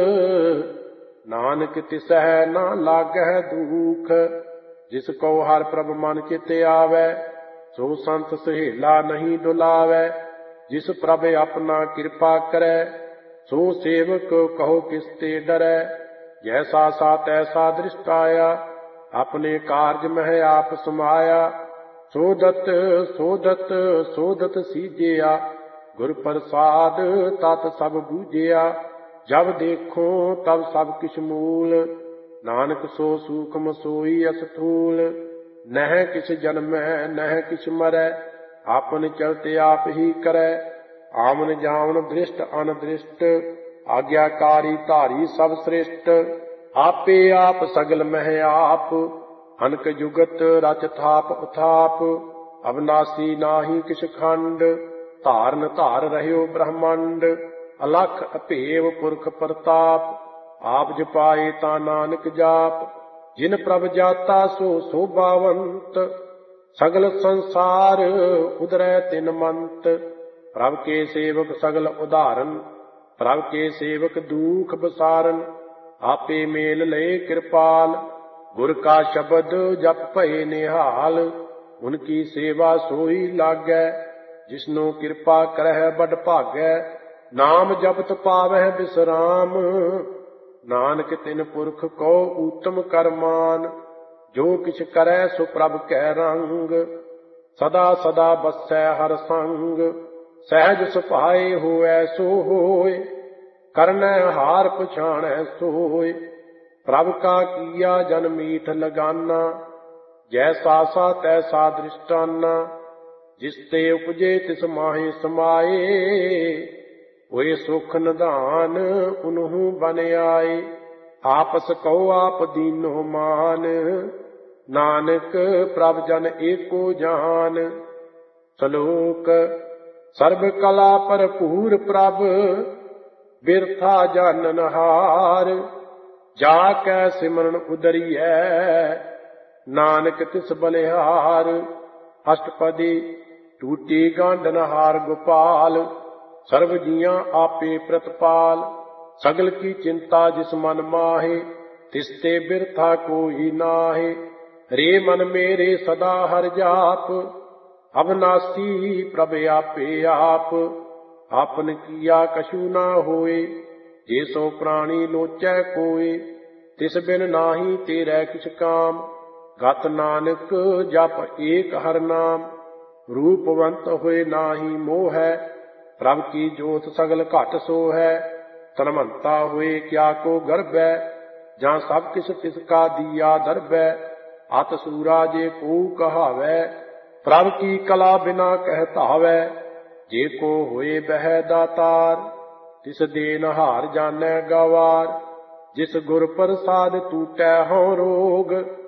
S1: ਨਾਨਕ ਤਿਸਹਿ ਨਾ ਲਾਗਹਿ ਦੁਖ। ਜਿਸ ਕੋ ਹਰ ਪ੍ਰਭ ਮਨ ਚਿਤ ਆਵੈ। ਸੋ ਸੰਤ ਸਹੇਲਾ ਨਹੀਂ ਡੁਲਾਵੈ। ਜਿਸ ਪ੍ਰਭ ਆਪਣਾ ਕਿਰਪਾ ਕਰੈ। ਸੋ ਸੇਵਕ ਕਹੋ ਕਿਸ ਤੇ ਡਰੈ। ਜੈਸਾ ਸਾ ਤੈਸਾ ਦ੍ਰਿਸ਼ਟ ਆਇਆ। ਆਪਣੇ ਕਾਰਜ ਮਹਿ ਆਪ ਸਮਾਇਆ। ਸੋਧਤ ਸੋਧਤ ਸੋਧਤ ਸੀਜਿਆ। ਗੁਰ ਪ੍ਰਸਾਦ ਤਤ ਸਭ ਬੂਝਿਆ। ਜਬ ਦੇਖੋ ਤਬ ਸਭ ਕਿਛ ਮੂਲ। ਨਾਨਕ ਸੋ ਸੂਖਮ ਸੋਈ ਅਸਥੂਲ। ਨਹਿ ਕਿਛ ਜਨਮੈ ਨਹਿ ਕਿਛ ਮਰੈ। ਆਪਨ ਚਲਤੇ ਆਪ ਹੀ ਕਰੈ। ਆਮਨ ਜਾਮਨ ਦ੍ਰਿਸ਼ਟ ਅਨਦ੍ਰਿਸ਼ਟ। ਆਗਿਆਕਾਰੀ ਧਾਰੀ ਸਭ ਸ੍ਰਿਸ਼ਟ। ਆਪੇ ਆਪ ਸਗਲ ਮਹਿ ਆਪ। ਅਨਕ ਜੁਗਤ ਰਚ ਥਾਪ ਉਥਾਪ। ਅਬਨਾਸੀ ਨਾਹੀ ਕਿਛ ਖੰਡ। ਧਾਰਨ ਧਾਰ ਰਹਿਓ ਬ੍ਰਹਮੰਡ। ਅਲਖ ਅਭੇਵ ਪੁਰਖ ਪ੍ਰਤਾਪ। ਆਪ ਜਪਾਏ ਤਾ ਨਾਨਕ ਜਾਪ। ਜਿਨ ਪ੍ਰਭ ਜਾਤਾ ਸੋ ਸੋਭਾਵੰਤ। ਸਗਲ ਸੰਸਾਰ ਉਦਰੈ ਤਿਨ ਮੰਤ। ਪ੍ਰਭ ਕੇ ਸੇਵਕ ਸਗਲ ਉਦਾਹਰਨ। ਪ੍ਰਭ ਕੇ ਸੇਵਕ ਦੂਖ ਬਸਾਰਨ। ਆਪੇ ਮੇਲ ਲਏ ਕਿਰਪਾਲ। ਗੁਰ ਕਾ ਸ਼ਬਦ ਜਪ ਭਏ ਨਿਹਾਲ। ਉਨਕੀ ਸੇਵਾ ਸੋਈ ਲਾਗੈ। ਜਿਸਨੂੰ ਕਿਰਪਾ ਕਰਹਿ ਬਡ ਭਾਗੈ। ਨਾਮ ਜਪਤ ਪਾਵਹਿ ਬਿਸਰਾਮ। ਨਾਨਕ ਤਿਨ ਪੁਰਖ ਕੋ ਊਤਮ ਕਰਮਾਨ। ਜੋ ਕਿਛ ਕਰੈ ਸੋ ਪ੍ਰਭ ਕੈ ਰੰਗ। ਸਦਾ ਸਦਾ ਬਸੈ ਹਰ ਸੰਗ। ਸਹਿਜ ਸੁਭਾਏ ਹੋਐ ਸੋ ਹੋਇ। ਕਰਨੈ ਹਾਰ ਪਛਾਣੈ ਸੋਇ। ਪ੍ਰਭ ਕਾ ਕੀਆ ਜਨ ਮੀਠ ਲਗਾਨਾ। ਜੈਸਾ ਸਾ ਤੈਸਾ ਦ੍ਰਿਸ਼ਟਾਨਾ। ਜਿਸ ਤੇ ਉਪਜੇ ਤਿਸ ਮਾਹੇ ਸਮਾਏ। ਹੋਏ ਸੁਖ ਨਿਧਾਨ ਉਨਹੂ ਬਨ ਆਏ। ਆਪਸ ਕਉ ਆਪ ਦੀਨੋ ਮਾਨ। ਨਾਨਕ ਪ੍ਰਭ ਜਨ ਏਕੋ ਜਾਨ। ਸ਼ਲੋਕ ਸਰਬ ਕਲਾ ਭਰਪੂਰ ਪ੍ਰਭ। ਬਿਰਥਾ ਜਾਨਨ ਹਾਰ। ਜਾ ਕੈ ਸਿਮਰਨ ਉਦਰੀਐ। ਨਾਨਕ ਤਿਸ ਬਲਿਹਾਰ। ਅਸ਼ਟਪਦੀ ਟੂਟੀ ਗਾਂਢਨ ਹਾਰ ਗੋਪਾਲ। ਸਰਬ ਜੀਆਂ ਆਪੇ ਪ੍ਰਤਪਾਲ। ਸਗਲ ਕੀ ਚਿੰਤਾ ਜਿਸ ਮਨ ਮਾਹੇ। ਤਿਸ ਤੇ ਬਿਰਥਾ ਕੋਈ ਨਾਹੇ। ਰੇ ਮਨ ਮੇਰੇ ਸਦਾ ਹਰਿ ਜਾਪ। ਅਬਨਾਸੀ ਪ੍ਰਭ ਆਪੇ ਆਪ। ਆਪਨ ਕੀਆ ਕਛੂ ਨਾ ਹੋਏ। ਜੇ ਸੋ ਪ੍ਰਾਣੀ ਲੋਚੈ ਕੋਇ। ਤਿਸ ਬਿਨ ਨਾਹੀ ਤੇਰੈ ਕਿਛ ਕਾਮ। ਗਤ ਨਾਨਕ ਜਪ ਏਕ ਹਰਿ ਨਾਮ। ਰੂਪਵੰਤ ਹੋਏ ਨਾਹੀ ਮੋਹੈ। ਪ੍ਰਭ ਕੀ ਜੋਤ ਸਗਲ ਘਟ ਸੋਹੈ। ਧਨਵੰਤਾ ਹੋਏ ਕਿਆ ਕੋ ਗਰਭੈ। ਜਾਂ ਸਭ ਕਿਛ ਤਿਸ ਕਾ ਦੀਆ ਦਰਬੈ। ਅਤ ਸੂਰਾ ਜੇ ਕੋ ਕਹਾਵੈ। ਪ੍ਰਭ ਕੀ ਕਲਾ ਬਿਨਾ ਕਹਿ ਧਾਵੈ। ਜੇ ਕੋ ਹੋਏ ਬਹਿ ਦਾਤਾਰ। ਤਿਸ ਦੇਨ ਹਾਰ ਜਾਣੈ ਗਵਾਰ। ਜਿਸ ਗੁਰ ਪ੍ਰਸਾਦ ਟੂਟੈ ਹਉ ਰੋਗ।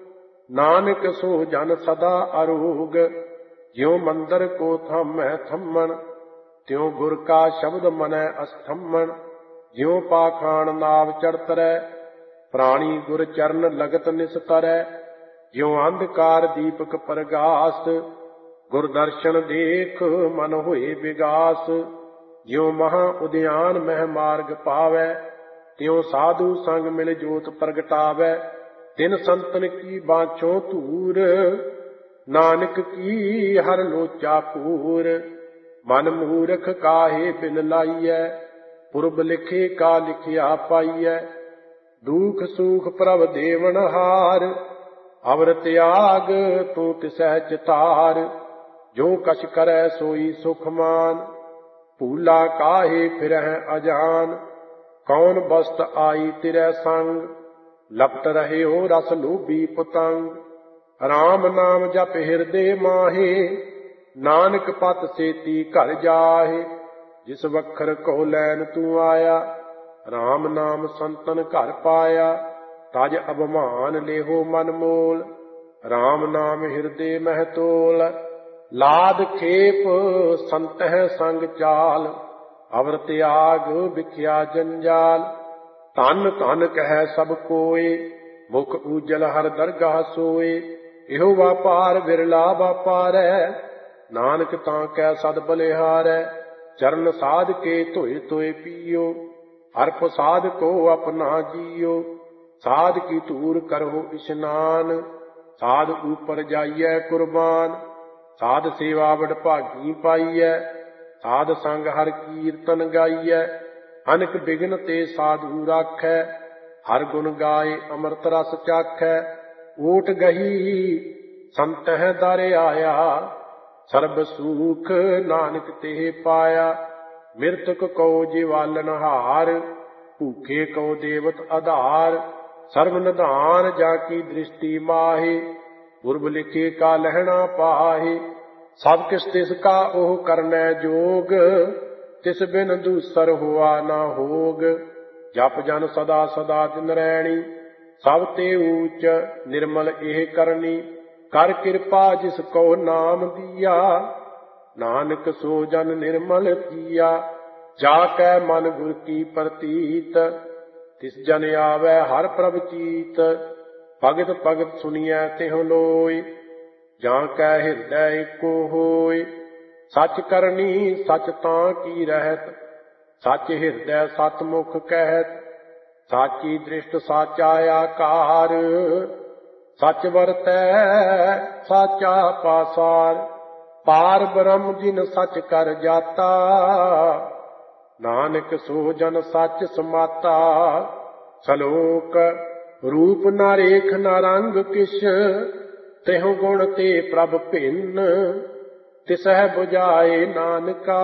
S1: ਨਾਨਕ ਸੋ ਜਨ ਸਦਾ ਅਰੋਗ। ਜਿਉ ਮੰਦਰ ਕੋ ਥਾਮੈ ਥੰਮਣ। ਤਿਉ ਗੁਰ ਕਾ ਸ਼ਬਦ ਮਨੈ ਅਸਥੰਮਣ। ਜਿਉ ਪਾਖਾਣ ਨਾਵ ਚੜਤਰੈ। ਪ੍ਰਾਣੀ ਗੁਰ ਚਰਨ ਲਗਤ ਨਿਸਤਰੈ। ਜਿਉ ਅੰਧਕਾਰ ਦੀਪਕ ਪ੍ਰਗਾਸ। ਗੁਰ ਦਰਸ਼ਨ ਦੇਖ ਮਨ ਹੋਏ ਵਿਗਾਸ। ਜਿਉ ਮਹਾ ਉਦਿਆਨ ਮਹਿ ਮਾਰਗ ਪਾਵੈ। ਤਿਉ ਸਾਧੂ ਸੰਗ ਮਿਲ ਜੋਤ ਪ੍ਰਗਟਾਵੈ। ਤਿਨ ਸੰਤਨ ਕੀ ਬਾਝੋਂ ਧੂਰ। ਨਾਨਕ ਕੀ ਹਰ ਲੋਚਾ ਪੂਰ। ਮਨ ਮੂਰਖ ਕਾਹੇ ਬਿਨ ਲਾਈਐ। ਪੁਰਬ ਲਿਖੇ ਕਾ ਲਿਖਿਆ ਪਾਈਐ। ਦੁਖ ਸੂਖ ਪ੍ਰਭ ਦੇਵਨ ਹਾਰ। ਅਵਰ ਤਿਆਗ ਤੂੰ ਤਿਸਹਿ ਚਿਤਾਰ। ਜੋ ਕਛ ਕਰੈ ਸੋਈ ਸੁਖ ਮਾਨ। ਭੂਲਾ ਕਾਹੇ ਫਿਰਹਿ ਅਜਾਨ। ਕੌਣ ਬਸਤ ਆਈ ਤਿਰੈ ਸੰਗ। ਲਪਟ ਰਹਿਓ ਰਸ ਲੋਭੀ ਪਤੰਗ। ਰਾਮ ਨਾਮ ਜਪ ਹਿਰਦੇ ਮਾਹੇ। ਨਾਨਕ ਪਤ ਸੇਤੀ ਘਰ ਜਾਹੇ। ਜਿਸ ਵਖਰ ਕੋ ਲੈਨ ਤੂੰ ਆਇਆ। ਰਾਮ ਨਾਮ ਸੰਤਨ ਘਰ ਪਾਇਆ। ਤਜ ਅਭਮਾਨ ਲੇਹੋ ਮਨ ਮੋਲ। ਰਾਮ ਨਾਮ ਹਿਰਦੇ ਮਹਿ ਤੋਲ। ਲਾਦ ਖੇਪ ਸੰਤਹਿ ਸੰਗ ਚਾਲ। ਅਵਰ ਤਿਆਗ ਵਿਖਿਆ ਜੰਜਾਲ। ਧਨ ਧਨ ਕਹਿ ਸਭ ਕੋਇ। ਮੁਖ ਊਜਲ ਹਰ ਦਰਗਾਹ ਸੋਏ। ਇਹੋ ਵਾਪਾਰ ਵਿਰਲਾ ਵਾਪਾਰੈ। ਨਾਨਕ ਤਾਂ ਕੈ ਸਦ ਬਲਿਹਾਰੈ। ਚਰਨ ਸਾਧ ਕੇ ਧੋਏ ਧੋਏ ਪੀਓ। ਹਰ ਪ੍ਰਸਾਦ ਕੋ ਆਪਣਾ ਜੀਓ। ਸਾਧ ਕੀ ਧੂਰ ਕਰੋ ਇਸ਼ਨਾਨ। ਸਾਧ ਊਪਰ ਜਾਈਐ ਕੁਰਬਾਨ। ਸਾਧ ਸੇਵਾ ਵਡ ਭਾਗੀ ਪਾਈਐ। ਸਾਧ ਸੰਗ ਹਰ ਕੀਰਤਨ ਗਾਈਐ। ਅਨਕ ਬਿਗਨ ਤੇ ਸਾਧੂ ਰਾਖੈ। ਹਰ ਗੁਣ ਗਾਏ ਅੰਮ੍ਰਿਤ ਰਸ ਚਾਖੈ। ਓਟ ਗਹੀ ਸੰਤਹਿ ਦਰ ਆਇਆ। ਸਰਬ ਸੂਖ ਨਾਨਕ ਤੇ ਪਾਇਆ। ਮ੍ਰਿਤਕ ਕਉ ਜੀਵਾਲਨਹਾਰ, ਭੂਖੇ ਕਉ ਦੇਵਤ ਆਧਾਰ। ਸਰਬ ਨਿਧਾਨ ਜਾ ਕੀ ਦ੍ਰਿਸ਼ਟੀ ਮਾਹੀ, ਪੁਰਬ ਲਿਖੇ ਕਾ ਲਹਿਣਾ ਪਾਹੀ। ਸਭ ਕਿਸ ਤਿਸ ਕਾ ਉਹ ਕਰਨੈ ਜੋਗ, ਤਿਸ ਬਿਨ ਦੂਸਰ ਹੋਆ ਨਾ ਹੋਗ। ਜਪ ਜਨ ਸਦਾ ਸਦਾ ਦਿਨ ਰੈਣੀ, ਸਭ ਤੇ ਊਚ ਨਿਰਮਲ ਇਹ ਕਰਨੀ। ਕਰ ਕਿਰਪਾ ਜਿਸ ਕੋ ਨਾਮ ਦੀਆ, ਨਾਨਕ ਸੋ ਜਨ ਨਿਰਮਲ ਕੀਆ। ਜਾ ਕੈ ਮਨ ਗੁਰ ਕੀ ਪ੍ਰਤੀਤ, ਤਿਸ ਜਨ ਆਵੈ ਹਰ ਪ੍ਰਭ ਚੀਤ। ਭਗਤ ਭਗਤ ਸੁਣੀਐ ਤਿਹੁ ਲੋਇ, ਜਾਂ ਕੈ ਹਿਰਦੈ ਏਕੋ ਹੋਇ। ਸਚ ਕਰਨੀ ਸਚ ਤਾਂ ਕੀ ਰਹਿਤ, ਸਚ ਹਿਰਦੈ ਸਤ ਮੁਖ ਕਹਿਤ। ਸਾਚੀ ਦ੍ਰਿਸ਼ਟ ਸਾਚਾ ਆਕਾਰ, ਸਚ ਵਰਤੈ ਸਾਚਾ ਪਾਸਾਰ। ਪਾਰ ਬ੍ਰਹਮ ਜਿਨ ਸਚ ਕਰ ਜਾਤਾ, ਨਾਨਕ ਸੋ ਜਨ ਸਚ ਸਮਾਤਾ। ਸਲੋਕ ਰੂਪ ਨਾ ਰੇਖ ਨਾ ਰੰਗ ਕਿਛ, ਤਿਹੁ ਗੁਣ ਤੇ ਪ੍ਰਭ ਭਿੰਨ। ਤਿਸਹਿ 부ਝਾਏ ਨਾਨਕਾ,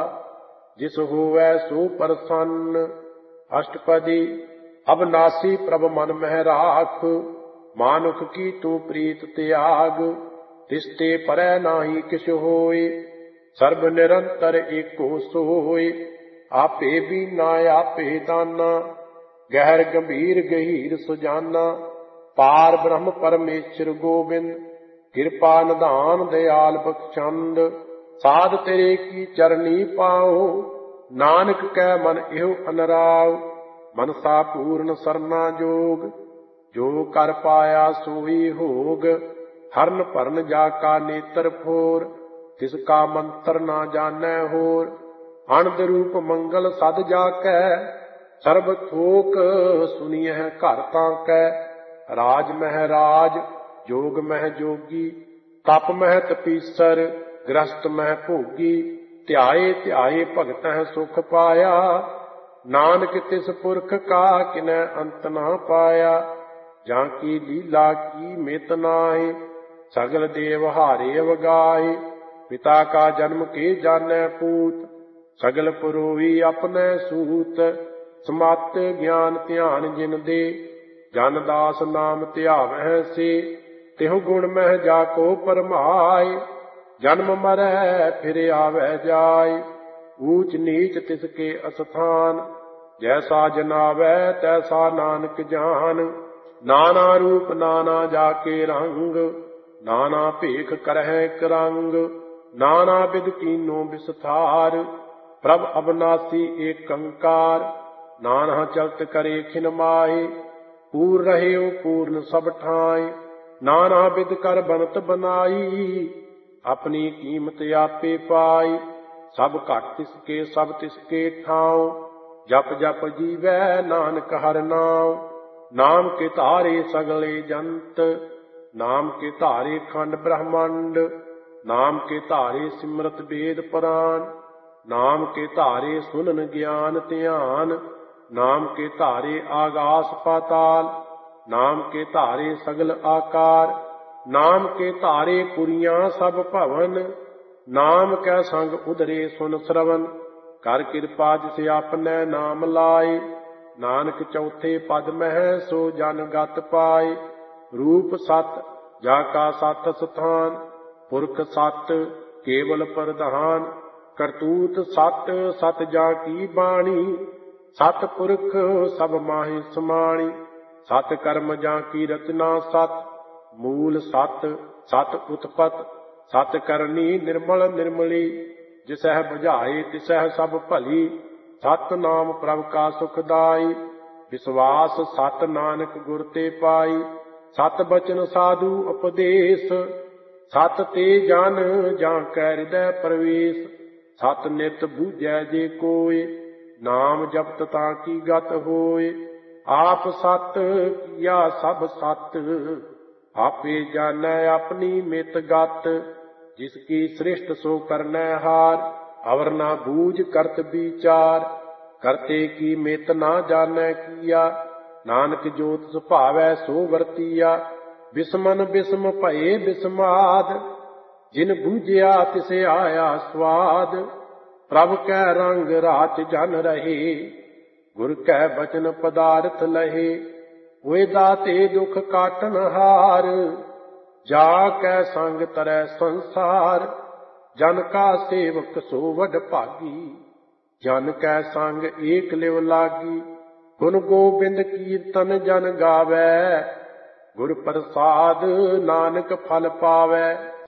S1: ਜਿਸ ਹੋਵੈ ਸੋ ਪ੍ਰਸੰਨ। ਅਸ਼ਟਪਦੀ ਅਬਨਾਸੀ ਪ੍ਰਭ ਮਨ ਮਹਿ ਰਾਖ, ਮਾਨੁਖ ਕੀ ਤੂੰ ਪ੍ਰੀਤ ਤਿਆਗ। ਤਿਸ ਤੇ ਪਰੈ ਨਾਹੀ ਕਿਛ ਹੋਇ, ਸਰਬ ਨਿਰੰਤਰ ਏਕੋ ਸੋਇ। ਆਪੇ ਬੀਨਾ ਆਪੇ ਦਾਨਾ, ਗਹਿਰ ਗੰਭੀਰ ਗਹੀਰ ਸੁਜਾਨਾ। ਪਾਰ ਬ੍ਰਹਮ ਪਰਮੇਸ਼ਰ ਗੋਬਿੰਦ, ਕਿਰਪਾ ਨਿਧਾਨ ਦਿਆਲ ਬਖਸ਼ੰਦ। ਸਾਧ ਤੇਰੇ ਕੀ ਚਰਨੀ ਪਾਉ, ਨਾਨਕ ਕੈ ਮਨ ਇਹੋ ਅਨਰਾਉ। ਮਨਸਾ ਪੂਰਨ ਸਰਨਾ ਜੋਗ, ਜੋ ਕਰ ਪਾਇਆ ਸੋਈ ਹੋਗ। ਹਰਨ ਭਰਨ ਜਾ ਕਾ ਨੇਤਰ ਫੋਰ, ਤਿਸ ਕਾ ਮੰਤਰ ਨਾ ਜਾਣੈ ਹੋਰ। ਅਨੰਦ ਰੂਪ ਮੰਗਲ ਸਦ ਜਾ ਕੈ, ਸਰਬ ਥੋਕ ਸੁਣੀਐ ਘਰ ਤਾਂ ਕੈ। ਰਾਜ ਮਹਿ ਰਾਜ ਜੋਗ ਮਹਿ ਜੋਗੀ, ਤਪ ਮਹਿ ਤਪੀਸਰ ਗ੍ਰਸਤ ਮਹਿ ਭੋਗੀ। ਧਿਆਏ ਧਿਆਏ ਭਗਤਹਿ ਸੁਖ ਪਾਇਆ, ਨਾਨਕ ਤਿਸ ਪੁਰਖ ਕਾ ਕਿਨੈ ਅੰਤ ਨਾ ਪਾਇਆ। ਜਾਂ ਕੀ ਲੀਲਾ ਕੀ ਮਿਤ ਨਾਹੀ, ਸਗਲ ਦੇਵ ਹਾਰੇ ਅਵਗਾਹੀ। ਪਿਤਾ ਕਾ ਜਨਮ ਕੇ ਜਾਣੈ ਪੂਤ, ਸਗਲ ਪੁਰੋਹੀ ਆਪਣੈ ਸੂਤ। ਸਮਤ ਗਿਆਨ ਧਿਆਨ ਜਿਨ ਦੇ, ਜਨ ਦਾਸ ਨਾਮ ਧਿਆਵਹਿ ਸੇ। ਤਿਹੁ ਗੁਣ ਮਹਿ ਜਾ ਕੋ ਪਰਮਾਏ, ਜਨਮ ਮਰੈ ਫਿਰ ਆਵੈ ਜਾਇ। ਊਚ ਨੀਚ ਤਿਸ ਕੇ ਅਸਥਾਨ, ਜੈਸਾ ਜਨਾਵੈ ਤੈਸਾ ਨਾਨਕ ਜਾਨ। ਨਾਨਾ ਰੂਪ ਨਾਨਾ ਜਾ ਕੇ ਰੰਗ, ਨਾਨਾ ਭੇਖ ਕਰਹਿ ਇਕ ਰੰਗ। ਨਾਨਾ ਬਿਧ ਕੀਨੋ ਬਿਸਥਾਰ, ਪ੍ਰਭ ਅਬਨਾਸੀ ਏਕ ੰਕਾਰ। ਨਾਨਾ ਚਲਤ ਕਰੇ ਖਿਨ ਮਾਹੀ, ਪੂਰ ਰਹਿਓ ਪੂਰਨ ਸਭ ਠਾਈ। ਨਾਨਾ ਬਿਧ ਕਰ ਬਨਤ ਬਨਾਈ, ਆਪਣੀ ਕੀਮਤ ਆਪੇ ਪਾਈ। ਸਭ ਘਟ ਤਿਸਕੇ ਸਭ ਤਿਸਕੇ ਠਾਉ, ਜਪ ਜਪ ਜੀਵੈ ਨਾਨਕ ਹਰਿ ਨਾਉ। ਨਾਮ ਕੇ ਧਾਰੇ ਸਗਲੇ ਜੰਤ, ਨਾਮ ਕੇ ਧਾਰੇ ਖੰਡ ਬ੍ਰਹਮੰਡ। ਨਾਮ ਕੇ ਧਾਰੇ ਸਿਮਰਤ ਵੇਦ ਪੁਰਾਨ, ਨਾਮ ਕੇ ਧਾਰੇ ਸੁਨਨ ਗਿਆਨ ਧਿਆਨ। ਨਾਮ ਕੇ ਧਾਰੇ ਆਗਾਸ ਪਾਤਾਲ, ਨਾਮ ਕੇ ਧਾਰੇ ਸਗਲ ਆਕਾਰ। ਨਾਮ ਕੇ ਧਾਰੇ ਪੁਰੀਆਂ ਸਭ ਭਵਨ, ਨਾਮ ਕੈ ਸੰਗ ਉਧਰੇ ਸੁਨ ਸਰਵਨ। ਕਰ ਕਿਰਪਾ ਜਿਸ ਆਪਨੈ ਨਾਮ ਲਾਏ, ਨਾਨਕ ਚੌਥੇ ਪਦ ਮਹਿ ਸੋ ਜਨ ਗਤ ਪਾਏ। ਰੂਪ ਸਤ ਜਾ ਕਾ ਸਤ ਸਥਾਨ, ਪੁਰਖ ਸਤ ਕੇਵਲ ਪ੍ਰਧਾਨ। ਕਰਤੂਤ ਸਤ ਸਤ ਜਾ ਕੀ ਬਾਣੀ, ਸਤ ਪੁਰਖ ਸਭ ਮਾਹਿ ਸਮਾਣੀ। ਸਤ ਕਰਮ ਜਾਂ ਕੀ ਰਚਨਾ ਸਤ, ਮੂਲ ਸਤ ਸਤ ਉਤਪਤ। ਸਤ ਕਰਨੀ ਨਿਰਮਲ ਨਿਰਮਲੀ, ਜਿਸਹਿ ਬੁਝਾਏ ਤਿਸਹਿ ਸਭ ਭਲੀ। ਸਤ ਨਾਮ ਪ੍ਰਭ ਕਾ ਸੁਖਦਾਈ, ਵਿਸਵਾਸ ਸਤ ਨਾਨਕ ਗੁਰ ਤੇ ਪਾਈ। ਸਤ ਬਚਨ ਸਾਧੂ ਉਪਦੇਸ, ਸਤ ਤੇ ਜਨ ਜਾਂ ਕੈ ਹਿਰਦੈ ਪ੍ਰਵੇਸ਼। ਸਤ ਨਿਤ ਬੂਝੈ ਜੇ ਕੋਇ, ਨਾਮ ਜਪਤ ਤਾਂ ਕੀ ਗਤ ਹੋਇ। ਆਪ ਸਤ ਕੀਆ ਸਭ ਸਤ, ਆਪੇ ਜਾਣੈ ਆਪਣੀ ਮਿਤ ਗਤ। ਜਿਸ ਕੀ ਸ੍ਰਿਸ਼ਟ ਸੋ ਕਰਨੈ ਹਾਰ, ਅਵਰ ਨਾ ਬੂਝ ਕਰਤ ਵਿਚਾਰ। ਕਰਤੇ ਕੀ ਮਿਤ ਨਾ ਜਾਣੈ ਕੀਆ, ਨਾਨਕ ਜੋਤ ਸੁਭਾਵੈ ਸੋ ਵਰਤੀਆ। ਬਿਸਮਨ ਬਿਸਮ ਭਏ ਬਿਸਮਾਦ, ਜਿਨ ਬੂਝਿਆ ਤਿਸ ਆਇਆ ਸਵਾਦ। ਪ੍ਰਭ ਕੈ ਰੰਗ ਰਾਤ ਜਨ ਰਹੇ, ਗੁਰ ਕੈ ਬਚਨ ਪਦਾਰਥ ਲਹੇ। ਹੋਏ ਦਾਤੇ ਦੁਖ ਕਾਟਨ ਹਾਰ, ਜਾ ਕੈ ਸੰਗ ਤਰੈ ਸੰਸਾਰ। ਜਨ ਕਾ ਸੇਵਕ ਸੋ ਵਡ ਭਾਗੀ, ਜਨ ਕੈ ਸੰਗ ਏਕ ਲਿਵ ਲਾਗੀ। ਗੁਣ ਗੋਬਿੰਦ ਕੀਰਤਨ ਜਨ ਗਾਵੈ, ਗੁਰ ਪ੍ਰਸਾਦ ਨਾਨਕ ਫਲ ਪਾਵੈ।